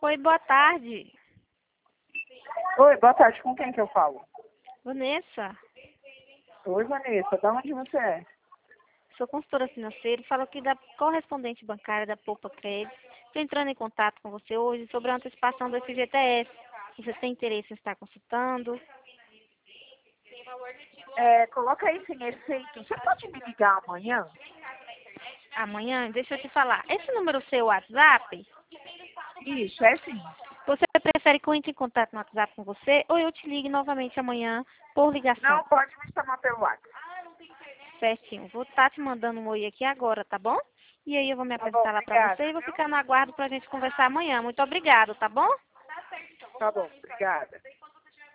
Oi, boa tarde. Oi, boa tarde. Com quem que eu falo? Vanessa, Oi, Vanessa. Da onde você é? sou consultora financeira, falo aqui da correspondente bancária da Poupa Crédito. Estou entrando em contato com você hoje sobre a antecipação do FGTS. Você tem interesse em estar consultando? Coloca aí sem efeito. Você pode me ligar amanhã? Amanhã, deixa eu te falar. Esse número seu WhatsApp, Isso, é sim. você prefere que eu entre em contato no WhatsApp com você ou eu te ligue novamente amanhã por ligação? Não, pode me chamar pelo WhatsApp. Certinho. Vou estar te mandando um oi aqui agora, tá bom? E aí eu vou me Tá bom, apresentar lá pra você obrigada. e vou ficar no aguardo pra gente conversar amanhã. Muito obrigada, tá bom? Tá bom, obrigada.